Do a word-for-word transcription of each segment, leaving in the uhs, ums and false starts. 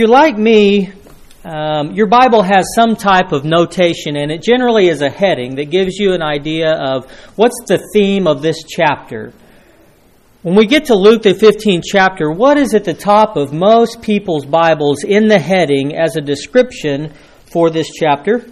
If you're like me, um, your Bible has some type of notation, and it generally is a heading that gives you an idea of what's the theme of this chapter. When we get to Luke, the fifteenth chapter, what is at the top of most people's Bibles in the heading as a description for this chapter?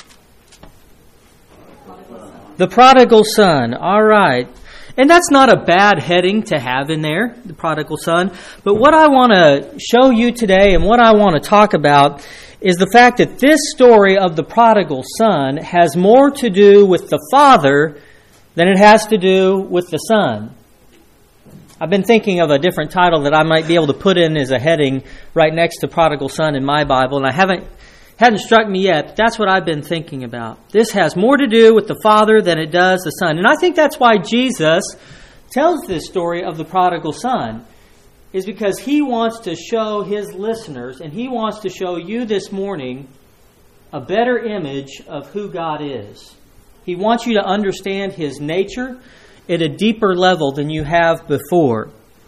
The prodigal son. All right. And that's not a bad heading to have in there, the prodigal son. But what I want to show you today and what I want to talk about is the fact that this story of the prodigal son has more to do with the father than it has to do with the son. I've been thinking of a different title that I might be able to put in as a heading right next to prodigal son in my Bible, and I haven't hadn't struck me yet, but that's what I've been thinking about. This has more to do with the father than it does the son. And I think that's why Jesus tells this story of the prodigal son, is because he wants to show his listeners, and he wants to show you this morning, a better image of who God is. He wants you to understand his nature at a deeper level than you have before.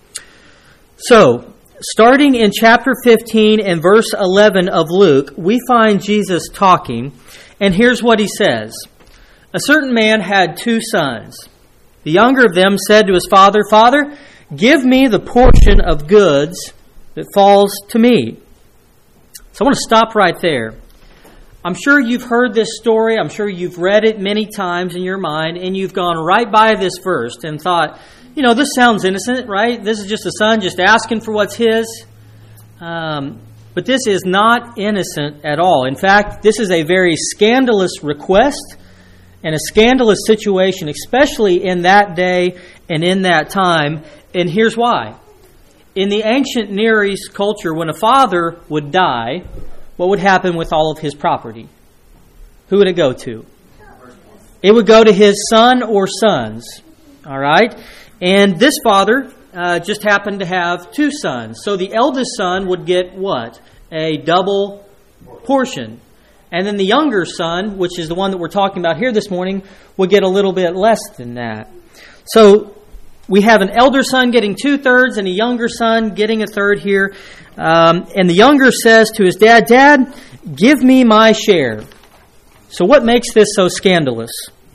So, starting in chapter fifteen and verse eleven of Luke, we find Jesus talking, and here's what he says. A certain man had two sons. The younger of them said to his father, "Father, give me the portion of goods that falls to me." So I want to stop right there. I'm sure you've heard this story. I'm sure you've read it many times in your mind, and you've gone right by this verse and thought, you know, this sounds innocent, right? This is just a son just asking for what's his. Um, but this is not innocent at all. In fact, this is a very scandalous request and a scandalous situation, especially in that day and in that time. And here's why. In the ancient Near East culture, when a father would die, what would happen with all of his property? Who would it go to? It would go to his son or sons. All right? And this father uh, just happened to have two sons. So the eldest son would get what? A double portion. And then the younger son, which is the one that we're talking about here this morning, would get a little bit less than that. So we have an elder son getting two-thirds and a younger son getting a third here. Um, and the younger says to his dad, "Dad, give me my share." So what makes this so scandalous?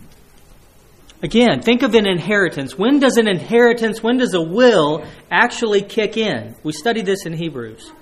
Again, think of an inheritance. When does an inheritance, when does a will actually kick in? We studied this in Hebrews.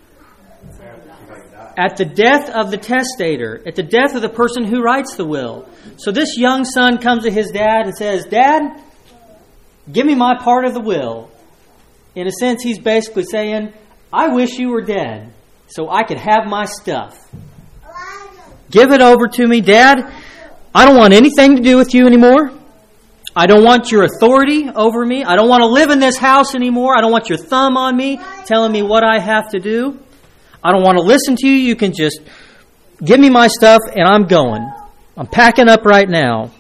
At the death of the testator, at the death of the person who writes the will. So this young son comes to his dad and says, "Dad, give me my part of the will." In a sense, he's basically saying, "I wish you were dead so I could have my stuff. Give it over to me, Dad. I don't want anything to do with you anymore. I don't want your authority over me. I don't want to live in this house anymore. I don't want your thumb on me telling me what I have to do. I don't want to listen to you. You can just give me my stuff and I'm going. I'm packing up right now."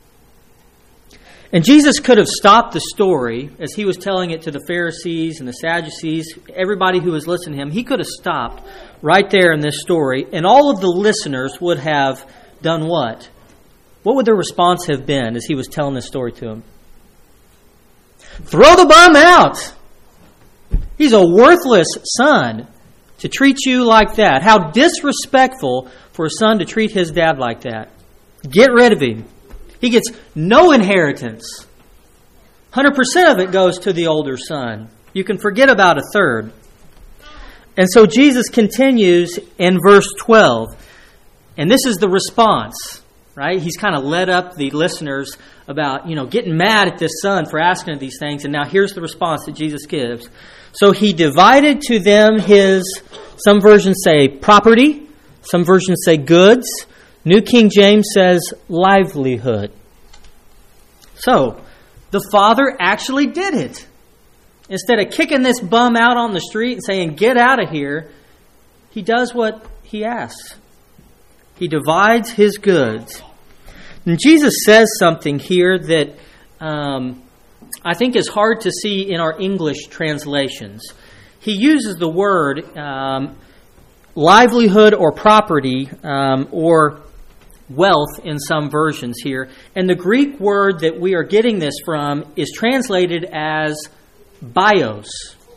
And Jesus could have stopped the story as he was telling it to the Pharisees and the Sadducees, everybody who was listening to him. He could have stopped right there in this story, and all of the listeners would have done what? What would their response have been as he was telling this story to them? Throw the bum out! He's a worthless son to treat you like that. How disrespectful for a son to treat his dad like that. Get rid of him. He gets no inheritance. one hundred percent of it goes to the older son. You can forget about a third. And so Jesus continues in verse twelve. And this is the response, right? He's kind of led up the listeners about, you know, getting mad at this son for asking these things. And now here's the response that Jesus gives. So he divided to them his, some versions say property, some versions say goods. New King James says livelihood. So, the father actually did it. Instead of kicking this bum out on the street and saying, "Get out of here," he does what he asks. He divides his goods. And Jesus says something here that um, I think is hard to see in our English translations. He uses the word um, livelihood or property um, or wealth in some versions here. And the Greek word that we are getting this from is translated as bios.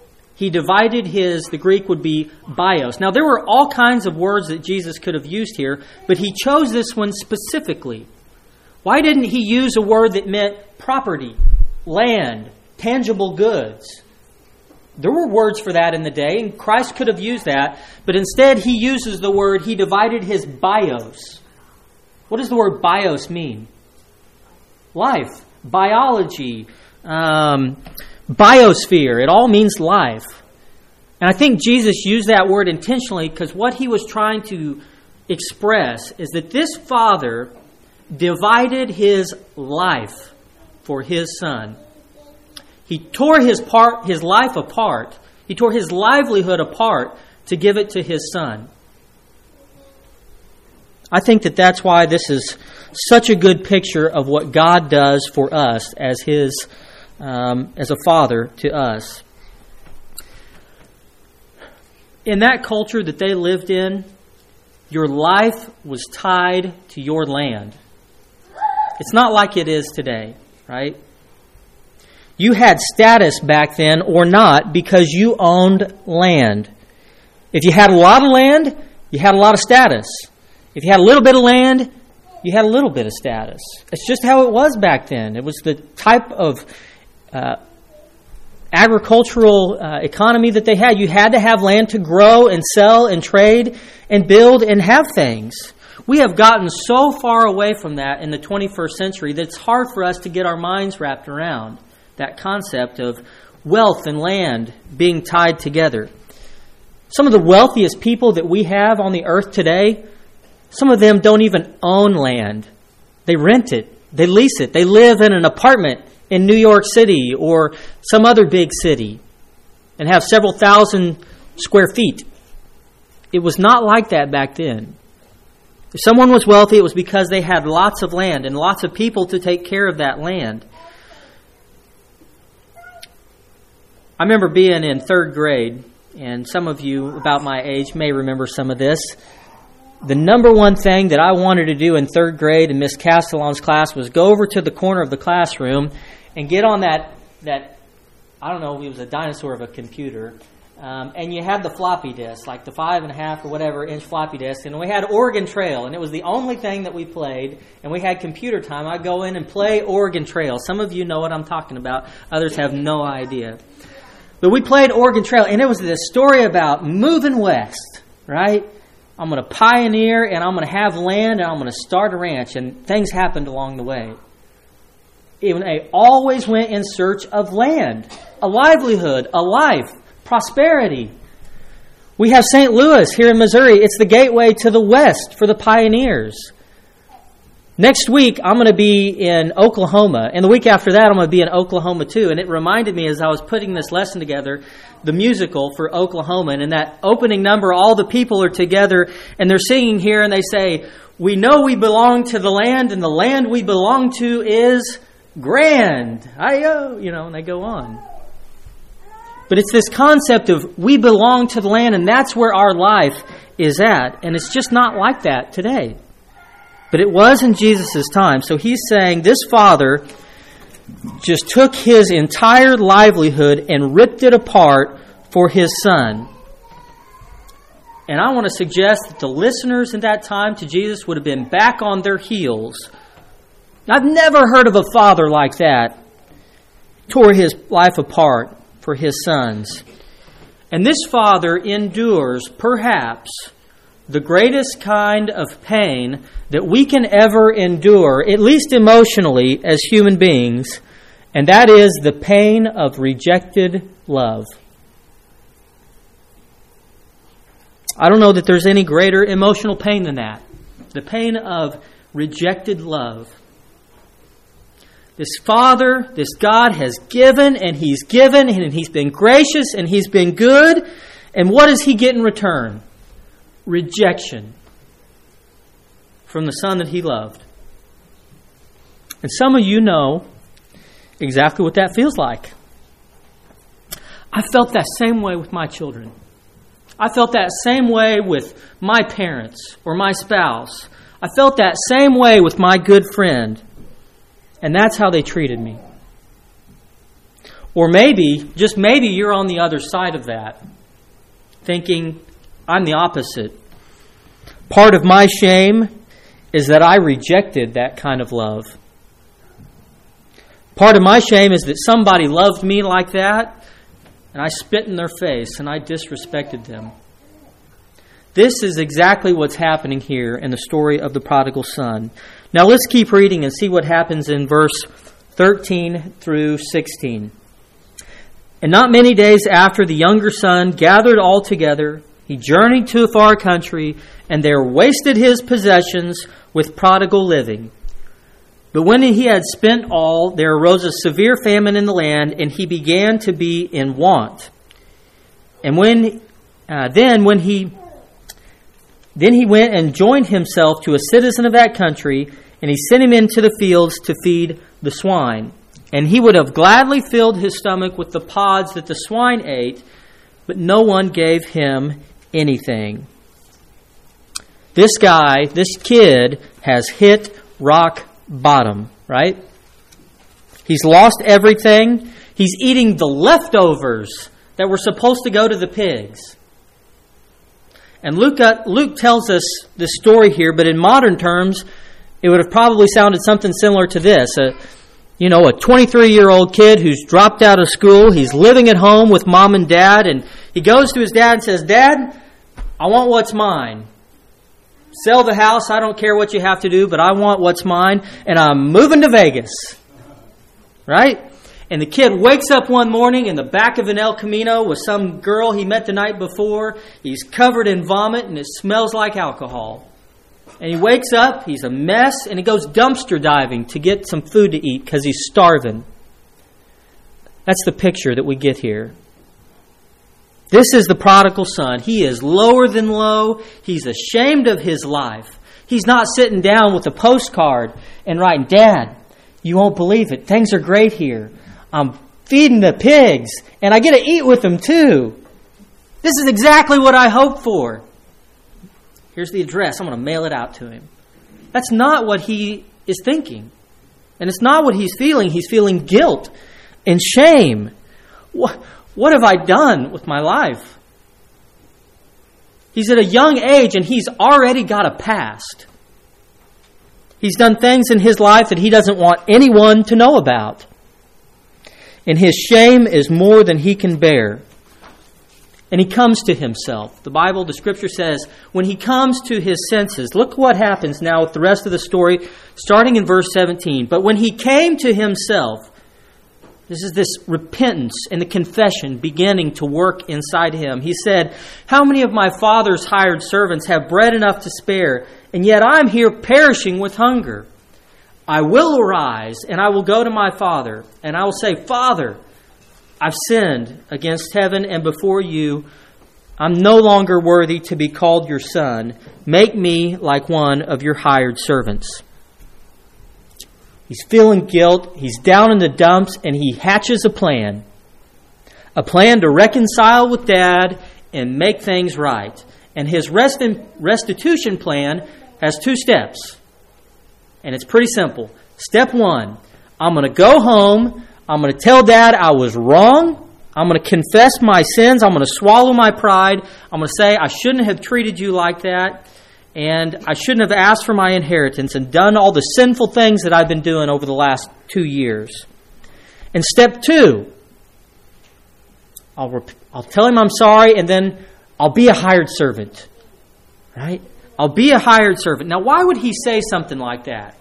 He divided his, the Greek would be bios. Now, there were all kinds of words that Jesus could have used here, but he chose this one specifically. Why didn't he use a word that meant property, land, tangible goods? There were words for that in the day, and Christ could have used that, but instead he uses the word, he divided his bios. What does the word bios mean? Life, biology, um, biosphere. It all means life. And I think Jesus used that word intentionally because what he was trying to express is that this Father divided his life for his Son. He tore his part, his life apart. He tore his livelihood apart to give it to his Son. I think that that's why this is such a good picture of what God does for us as his, um, as a Father to us. In that culture that they lived in, your life was tied to your land. It's not like it is today, right? You had status back then or not because you owned land. If you had a lot of land, you had a lot of status. If you had a little bit of land, you had a little bit of status. It's just how it was back then. It was the type of uh, agricultural uh, economy that they had. You had to have land to grow and sell and trade and build and have things. We have gotten so far away from that in the twenty-first century that it's hard for us to get our minds wrapped around that concept of wealth and land being tied together. Some of the wealthiest people that we have on the earth today, some of them don't even own land. They rent it. They lease it. They live in an apartment in New York City or some other big city and have several thousand square feet. It was not like that back then. If someone was wealthy, it was because they had lots of land and lots of people to take care of that land. I remember being in third grade, and some of you about my age may remember some of this. The number one thing that I wanted to do in third grade in Miss Castellon's class was go over to the corner of the classroom and get on that, that I don't know, it was a dinosaur of a computer. Um, and you had the floppy disk, like the five and a half or whatever inch floppy disk. And we had Oregon Trail, and it was the only thing that we played. And we had computer time. I'd go in and play Oregon Trail. Some of you know what I'm talking about. Others have no idea. But we played Oregon Trail, and it was this story about moving west, right? I'm going to pioneer, and I'm going to have land, and I'm going to start a ranch. And things happened along the way. Even they always went in search of land, a livelihood, a life, prosperity. We have Saint Louis here in Missouri. It's the gateway to the west for the pioneers. Next week, I'm going to be in Oklahoma. And the week after that, I'm going to be in Oklahoma too. And it reminded me as I was putting this lesson together, the musical for Oklahoma. And in that opening number, all the people are together and they're singing here and they say, "We know we belong to the land and the land we belong to is grand." Ayo, you know, and they go on. But it's this concept of we belong to the land and that's where our life is at. And it's just not like that today. But it was in Jesus' time. So he's saying this Father just took his entire livelihood and ripped it apart for his Son. And I want to suggest that the listeners in that time to Jesus would have been back on their heels. I've never heard of a father like that. Tore his life apart for his sons. And this Father endures, perhaps, the greatest kind of pain that we can ever endure, at least emotionally, as human beings, and that is the pain of rejected love. I don't know that there's any greater emotional pain than that. The pain of rejected love. This Father, this God has given and He's given and He's been gracious and He's been good. And what does He get in return? Rejection from the Son that He loved. And some of you know exactly what that feels like. I felt that same way with my children. I felt that same way with my parents or my spouse. I felt that same way with my good friend. And that's how they treated me. Or maybe, just maybe, you're on the other side of that, thinking, I'm the opposite. Part of my shame is that I rejected that kind of love. Part of my shame is that somebody loved me like that, and I spit in their face, and I disrespected them. This is exactly what's happening here in the story of the prodigal son. Now let's keep reading and see what happens in verse thirteen through sixteen. And not many days after, the younger son gathered all together. He journeyed to a far country, and there wasted his possessions with prodigal living. But when he had spent all, there arose a severe famine in the land, and he began to be in want. And when uh, then when he then he went and joined himself to a citizen of that country, and he sent him into the fields to feed the swine. And he would have gladly filled his stomach with the pods that the swine ate, but no one gave him anything. This guy, this kid, has hit rock bottom, right? He's lost everything. He's eating the leftovers that were supposed to go to the pigs. And Luke, uh, Luke tells us this story here, but in modern terms, it would have probably sounded something similar to this. Uh, you know, a twenty-three-year-old kid who's dropped out of school. He's living at home with mom and dad, and he goes to his dad and says, Dad, I want what's mine. Sell the house. I don't care what you have to do, but I want what's mine, and I'm moving to Vegas. Right? And the kid wakes up one morning in the back of an El Camino with some girl he met the night before. He's covered in vomit, and it smells like alcohol. And he wakes up, he's a mess, and he goes dumpster diving to get some food to eat because he's starving. That's the picture that we get here. This is the prodigal son. He is lower than low. He's ashamed of his life. He's not sitting down with a postcard and writing, Dad, you won't believe it. Things are great here. I'm feeding the pigs, and I get to eat with them too. This is exactly what I hoped for. Here's the address. I'm going to mail it out to him. That's not what he is thinking. And it's not what he's feeling. He's feeling guilt and shame. What, what have I done with my life? He's at a young age and he's already got a past. He's done things in his life that he doesn't want anyone to know about. And his shame is more than he can bear. And he comes to himself. The Bible, the Scripture says, when he comes to his senses, look what happens now with the rest of the story, starting in verse seventeen. But when he came to himself, this is this repentance and the confession beginning to work inside him. He said, how many of my father's hired servants have bread enough to spare, and yet I'm here perishing with hunger? I will arise, and I will go to my father, and I will say, Father, I've sinned against heaven and before you. I'm no longer worthy to be called your son. Make me like one of your hired servants. He's feeling guilt. He's down in the dumps, and he hatches a plan. A plan to reconcile with Dad and make things right. And his restitution plan has two steps. And it's pretty simple. Step one, I'm going to go home. I'm going to tell Dad I was wrong. I'm going to confess my sins. I'm going to swallow my pride. I'm going to say I shouldn't have treated you like that. And I shouldn't have asked for my inheritance and done all the sinful things that I've been doing over the last two years. And step two, I'll, rep- I'll tell him I'm sorry, and then I'll be a hired servant. Right? I'll be a hired servant. Now, why would he say something like that?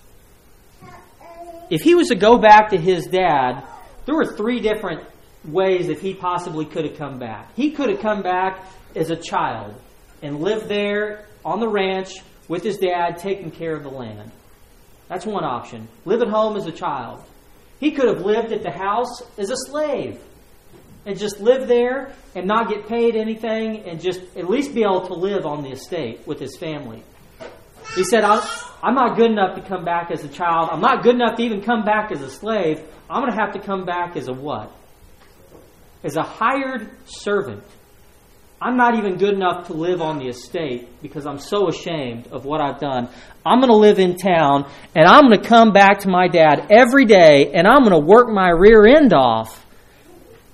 If he was to go back to his dad, there were three different ways that he possibly could have come back. He could have come back as a child and lived there on the ranch with his dad, taking care of the land. That's one option. Live at home as a child. He could have lived at the house as a slave and just live there and not get paid anything and just at least be able to live on the estate with his family. He said, I'm not good enough to come back as a child. I'm not good enough to even come back as a slave. I'm going to have to come back as a what? As a hired servant. I'm not even good enough to live on the estate because I'm so ashamed of what I've done. I'm going to live in town, and I'm going to come back to my dad every day, and I'm going to work my rear end off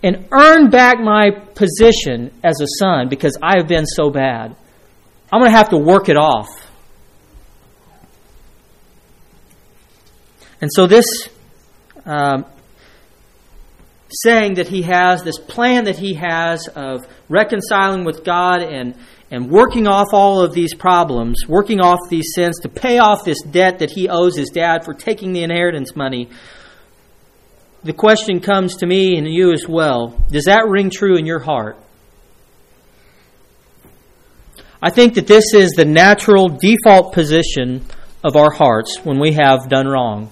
and earn back my position as a son because I have been so bad. I'm going to have to work it off. And so this um, saying that he has, this plan that he has of reconciling with God and, and working off all of these problems, working off these sins to pay off this debt that he owes his dad for taking the inheritance money, the question comes to me and you as well. Does that ring true in your heart? I think that this is the natural default position of our hearts when we have done wrong.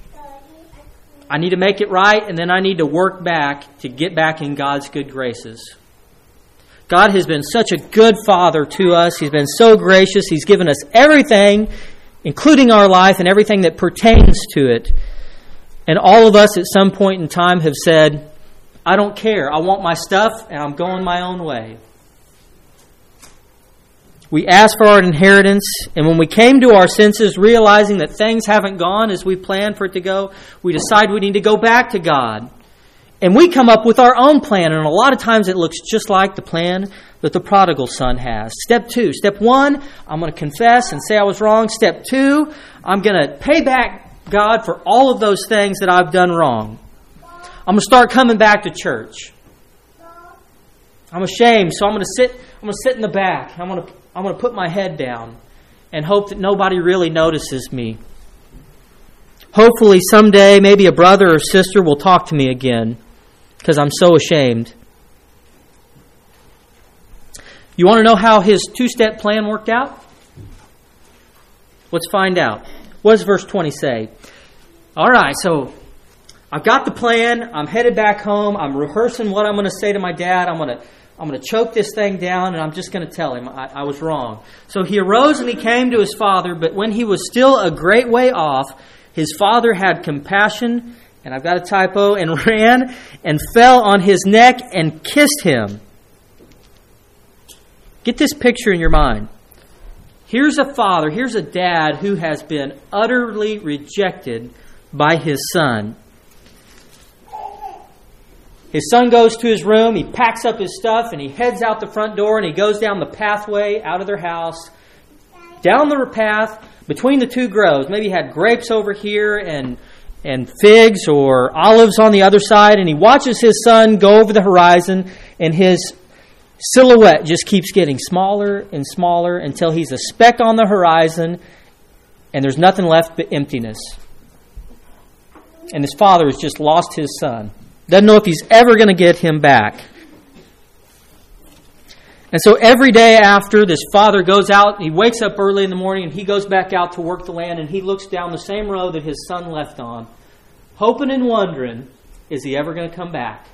I need to make it right, and then I need to work back to get back in God's good graces. God has been such a good Father to us. He's been so gracious. He's given us everything, including our life and everything that pertains to it. And all of us at some point in time have said, I don't care. I want my stuff and I'm going my own way. We asked for our inheritance, and when we came to our senses, realizing that things haven't gone as we planned for it to go, we decide we need to go back to God. And we come up with our own plan, and a lot of times it looks just like the plan that the prodigal son has. Step two. Step one, I'm going to confess and say I was wrong. Step two, I'm going to pay back God for all of those things that I've done wrong. I'm going to start coming back to church. I'm ashamed, so I'm going to sit I'm going to sit in the back. I'm going to I'm going to put my head down and hope that nobody really notices me. Hopefully someday maybe a brother or sister will talk to me again because I'm so ashamed. You want to know how his two-step plan worked out? Let's find out. What does verse twenty say? All right, so I've got the plan. I'm headed back home. I'm rehearsing what I'm going to say to my dad. I'm going to I'm going to choke this thing down, and I'm just going to tell him I, I was wrong. So he arose and he came to his father, but when he was still a great way off, his father had compassion, and I've got a typo, and ran and fell on his neck and kissed him. Get this picture in your mind. Here's a father, here's a dad who has been utterly rejected by his son. His son goes to his room, he packs up his stuff, and he heads out the front door, and he goes down the pathway out of their house, down the path between the two groves. Maybe he had grapes over here and and figs or olives on the other side, and he watches his son go over the horizon, and his silhouette just keeps getting smaller and smaller until he's a speck on the horizon, and there's nothing left but emptiness. And his father has just lost his son. Doesn't know if he's ever going to get him back. And so every day after, this father goes out, he wakes up early in the morning, and he goes back out to work the land, and he looks down the same road that his son left on, hoping and wondering, is he ever going to come back?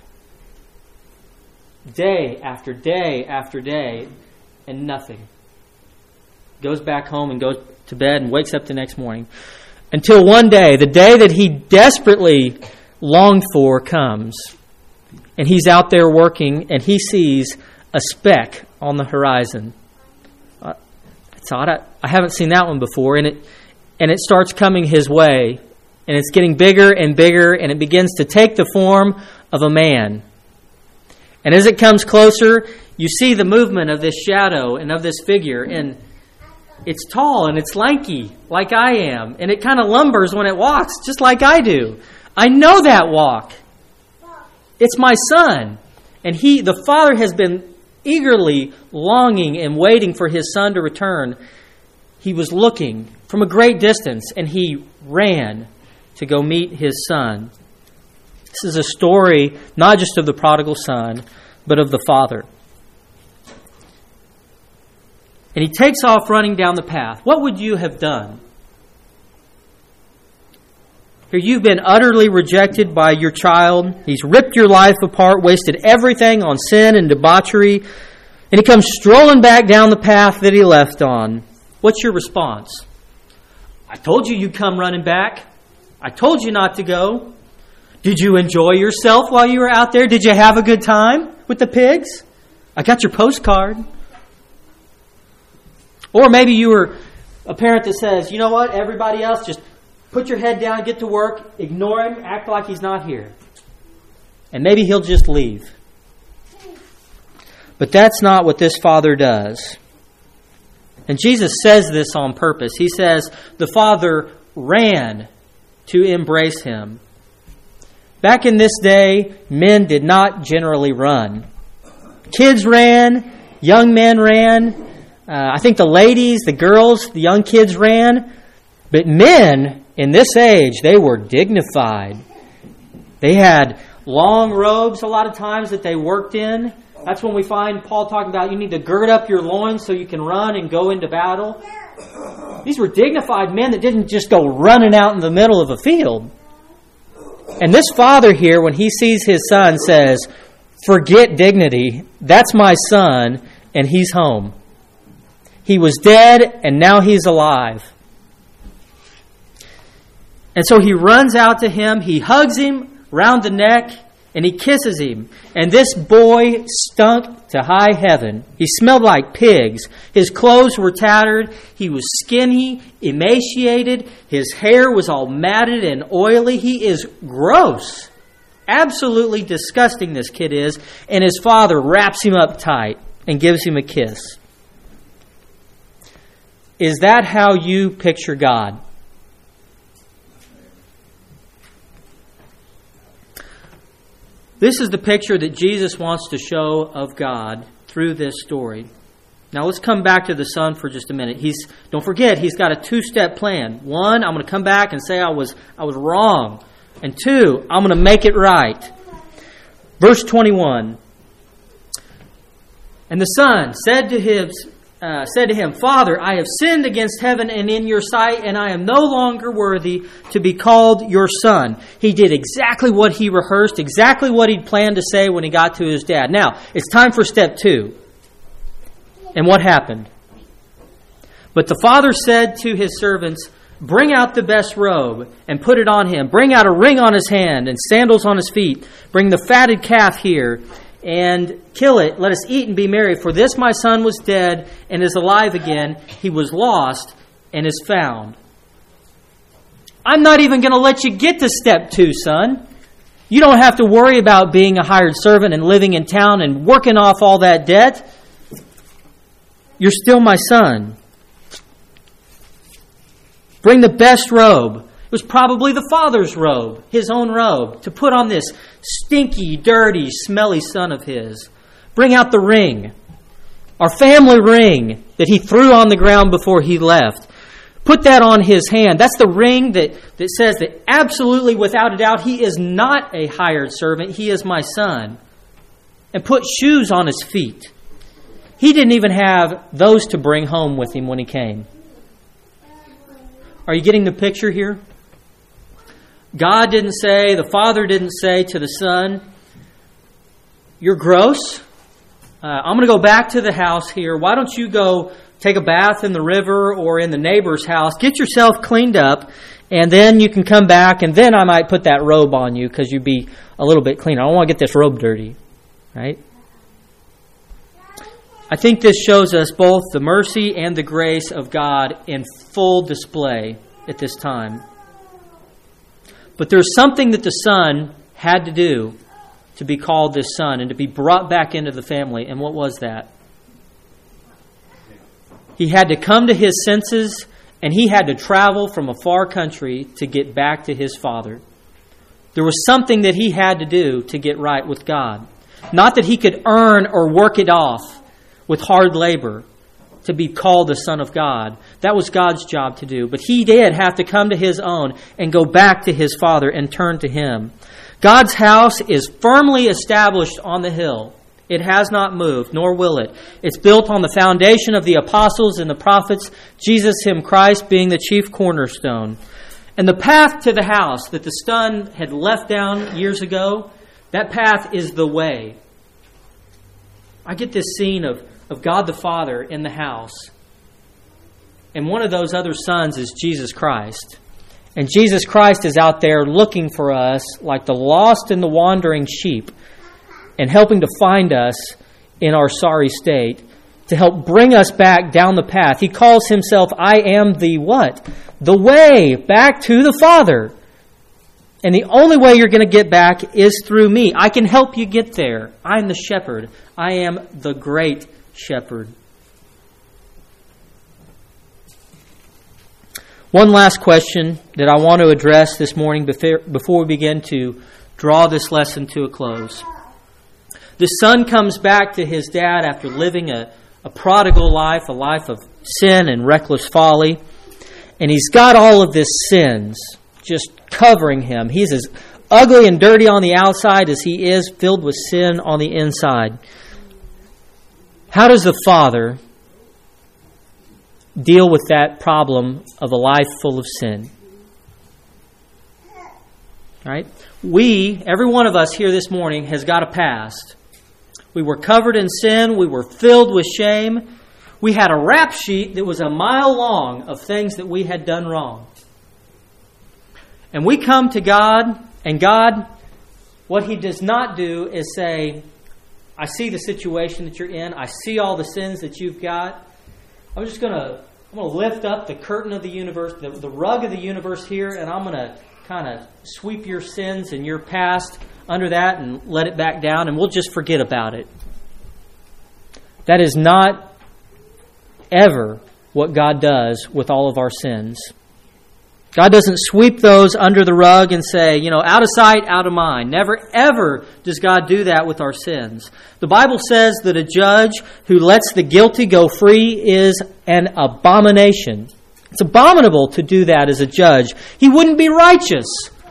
Day after day after day, and nothing. Goes back home and goes to bed and wakes up the next morning. Until one day, the day that he desperately longed for comes. And he's out there working, and he sees a speck on the horizon. Uh, it's odd. I, I haven't seen that one before. And it and it starts coming his way. And it's getting bigger and bigger, and it begins to take the form of a man. And as it comes closer, you see the movement of this shadow and of this figure. And it's tall and it's lanky, like I am. And it kind of lumbers when it walks, just like I do. I know that walk. It's my son. And he, the father has been eagerly longing and waiting for his son to return. He was looking from a great distance, and he ran to go meet his son. This is a story not just of the prodigal son, but of the father. And he takes off running down the path. What would you have done? Here you've been utterly rejected by your child. He's ripped your life apart, wasted everything on sin and debauchery. And he comes strolling back down the path that he left on. What's your response? I told you you'd come running back. I told you not to go. Did you enjoy yourself while you were out there? Did you have a good time with the pigs? I got your postcard. Or maybe you were a parent that says, you know what, everybody else, just put your head down, get to work, ignore him, act like he's not here. and maybe he'll just leave. But that's not what this father does. And Jesus says this on purpose. He says the father ran to embrace him. Back in this day, men did not generally run. Kids ran, young men ran. Uh, I think the ladies, the girls, the young kids ran. But men in this age, they were dignified. They had long robes a lot of times that they worked in. That's when we find Paul talking about you need to gird up your loins so you can run and go into battle. These were dignified men that didn't just go running out in the middle of a field. And this father here, when he sees his son, says, forget dignity. That's my son, and he's home. He was dead, and now he's alive. And so he runs out to him, he hugs him round the neck, and he kisses him. And this boy stunk to high heaven. He smelled like pigs. His clothes were tattered. He was skinny, emaciated. His hair was all matted and oily. He is gross. Absolutely disgusting, this kid is. And his father wraps him up tight and gives him a kiss. Is that how you picture God? This is the picture that Jesus wants to show of God through this story. Now let's come back to the son for just a minute. He's don't forget, he's got a two-step plan. One, I'm going to come back and say I was I was wrong. And two, I'm going to make it right. Verse twenty-one. And the son said to his Uh, said to him, Father, I have sinned against heaven and in your sight, and I am no longer worthy to be called your son. He did exactly what he rehearsed, exactly what he'd planned to say when he got to his dad. Now, it's time for step two. And what happened? But the father said to his servants, bring out the best robe and put it on him. Bring out a ring on his hand and sandals on his feet. Bring the fatted calf here and kill it. Let us eat and be merry. For this my son was dead and is alive again. He was lost and is found. I'm not even going to let you get to step two, son. You don't have to worry about being a hired servant and living in town and working off all that debt. You're still my son. Bring the best robe. It was probably the father's robe, his own robe, to put on this stinky, dirty, smelly son of his. Bring out the ring, our family ring that he threw on the ground before he left. Put that on his hand. That's the ring that, that says that absolutely, without a doubt, he is not a hired servant. He is my son. And put shoes on his feet. He didn't even have those to bring home with him when he came. Are you getting the picture here? God didn't say, the Father didn't say to the Son, you're gross. Uh, I'm going to go back to the house here. Why don't you go take a bath in the river or in the neighbor's house? Get yourself cleaned up, and then you can come back, and then I might put that robe on you because you'd be a little bit cleaner. I don't want to get this robe dirty, right? I think this shows us both the mercy and the grace of God in full display at this time. But there's something that the son had to do to be called this son and to be brought back into the family. And what was that? He had to come to his senses, and he had to travel from a far country to get back to his father. There was something that he had to do to get right with God. Not that he could earn or work it off with hard labor to be called the Son of God. That was God's job to do. But he did have to come to his own and go back to his Father and turn to him. God's house is firmly established on the hill. It has not moved, nor will it. It's built on the foundation of the apostles and the prophets, Jesus him Christ being the chief cornerstone. And the path to the house that the son had left down years ago, that path is the way. I get this scene of of God the Father in the house. And one of those other sons is Jesus Christ. And Jesus Christ is out there looking for us like the lost and the wandering sheep and helping to find us in our sorry state to help bring us back down the path. He calls himself, I am the what? The way back to the Father. And the only way you're going to get back is through me. I can help you get there. I'm the shepherd. I am the great shepherd. One last question that I want to address this morning before we begin to draw this lesson to a close. The son comes back to his dad after living a, a prodigal life, a life of sin and reckless folly. And he's got all of this sins just covering him. He's as ugly and dirty on the outside as he is filled with sin on the inside. How does the father deal with that problem of a life full of sin? Right? We, every one of us here this morning, has got a past. We were covered in sin. We were filled with shame. We had a rap sheet that was a mile long of things that we had done wrong. And we come to God, and God, what He does not do is say, I see the situation that you're in. I see all the sins that you've got. I'm just going to I'm going to lift up the curtain of the universe, the, the rug of the universe here, and I'm going to kind of sweep your sins and your past under that and let it back down, and we'll just forget about it. That is not ever what God does with all of our sins. God doesn't sweep those under the rug and say, you know, out of sight, out of mind. Never, ever does God do that with our sins. The Bible says that a judge who lets the guilty go free is an abomination. It's abominable to do that as a judge. He wouldn't be righteous.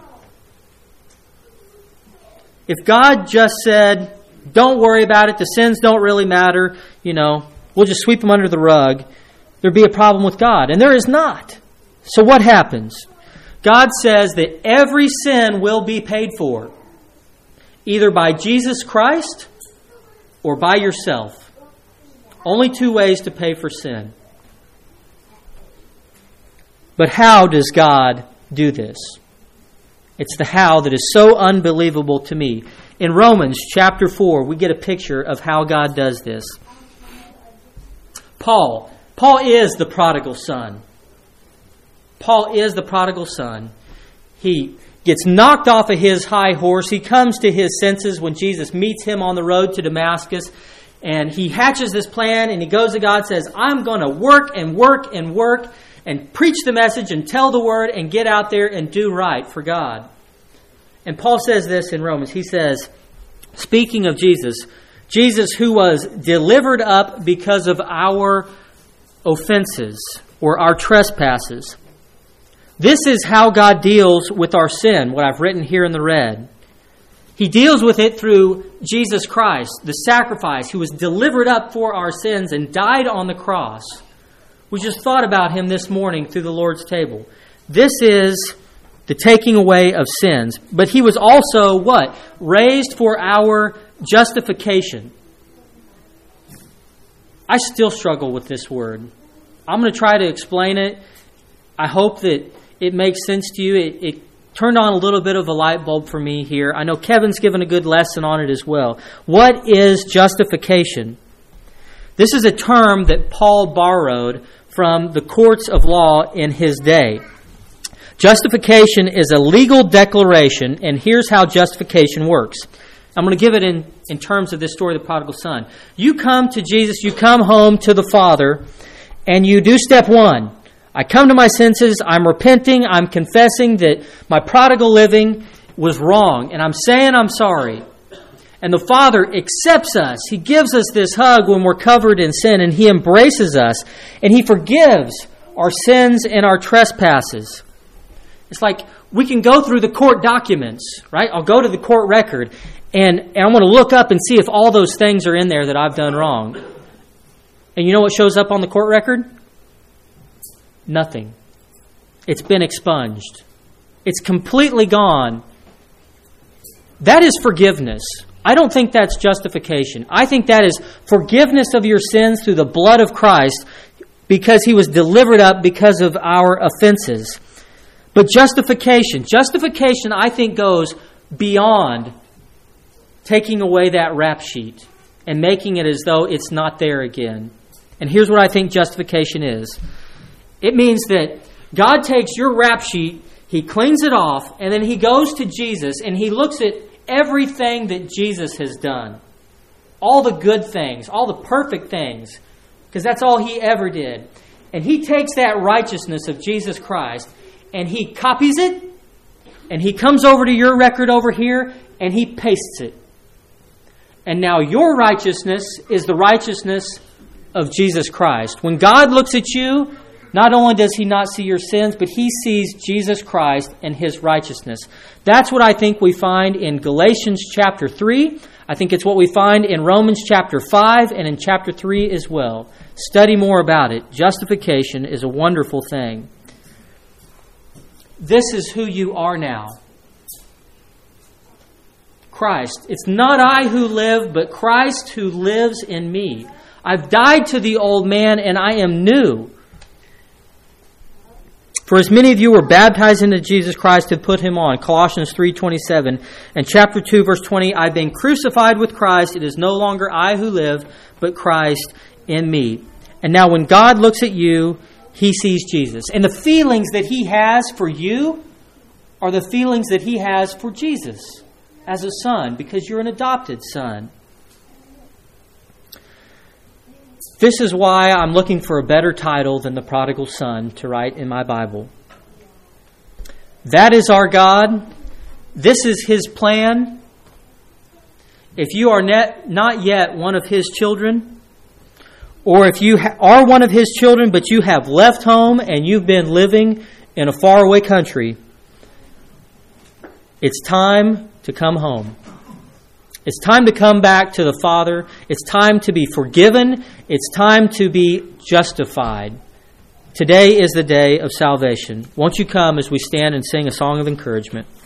If God just said, don't worry about it, the sins don't really matter, you know, we'll just sweep them under the rug, there'd be a problem with God. And there is not. So what happens? God says that every sin will be paid for, either by Jesus Christ or by yourself. Only two ways to pay for sin. But how does God do this? It's the how that is so unbelievable to me. In Romans chapter four, we get a picture of how God does this. Paul. Paul is the prodigal son. Paul is the prodigal son. He gets knocked off of his high horse. He comes to his senses when Jesus meets him on the road to Damascus. And he hatches this plan and he goes to God and says, I'm going to work and work and work and preach the message and tell the word and get out there and do right for God. And Paul says this in Romans. He says, speaking of Jesus, Jesus who was delivered up because of our offenses or our trespasses. This is how God deals with our sin, what I've written here in the red. He deals with it through Jesus Christ, the sacrifice who was delivered up for our sins and died on the cross. We just thought about him this morning through the Lord's table. This is the taking away of sins. But he was also what? Raised for our justification. I still struggle with this word. I'm going to try to explain it. I hope that it makes sense to you. It, it turned on a little bit of a light bulb for me here. I know Kevin's given a good lesson on it as well. What is justification? This is a term that Paul borrowed from the courts of law in his day. Justification is a legal declaration, and here's how justification works. I'm going to give it in, in terms of this story of the prodigal son. You come to Jesus, you come home to the Father, and you do step one. I come to my senses, I'm repenting, I'm confessing that my prodigal living was wrong, and I'm saying I'm sorry. And the Father accepts us. He gives us this hug when we're covered in sin, and He embraces us, and He forgives our sins and our trespasses. It's like we can go through the court documents, right? I'll go to the court record, and, and I'm going to look up and see if all those things are in there that I've done wrong. And you know what shows up on the court record? Nothing. It's been expunged. It's completely gone. That is forgiveness. I don't think that's justification. I think that is forgiveness of your sins through the blood of Christ because He was delivered up because of our offenses. But justification, justification I think goes beyond taking away that rap sheet and making it as though it's not there again. And here's what I think justification is. It means that God takes your rap sheet, He cleans it off, and then he goes to Jesus, and he looks at everything that Jesus has done. All the good things, all the perfect things, because that's all he ever did. And he takes that righteousness of Jesus Christ, and he copies it, and he comes over to your record over here, and he pastes it. And now your righteousness is the righteousness of Jesus Christ. When God looks at you, not only does he not see your sins, but he sees Jesus Christ and his righteousness. That's what I think we find in Galatians chapter three. I think it's what we find in Romans chapter five and in chapter three as well. Study more about it. Justification is a wonderful thing. This is who you are now. Christ. It's not I who live, but Christ who lives in me. I've died to the old man and I am new. For as many of you were baptized into Jesus Christ have put him on. Colossians three twenty-seven. And chapter two, verse twenty, I've been crucified with Christ. It is no longer I who live, but Christ in me. And now when God looks at you, he sees Jesus. And the feelings that he has for you are the feelings that he has for Jesus as a son, because you're an adopted son. This is why I'm looking for a better title than the prodigal son to write in my Bible. That is our God. This is his plan. If you are net, not yet one of his children, or if you ha- are one of his children, but you have left home and you've been living in a faraway country, it's time to come home. It's time to come back to the Father. It's time to be forgiven. It's time to be justified. Today is the day of salvation. Won't you come as we stand and sing a song of encouragement?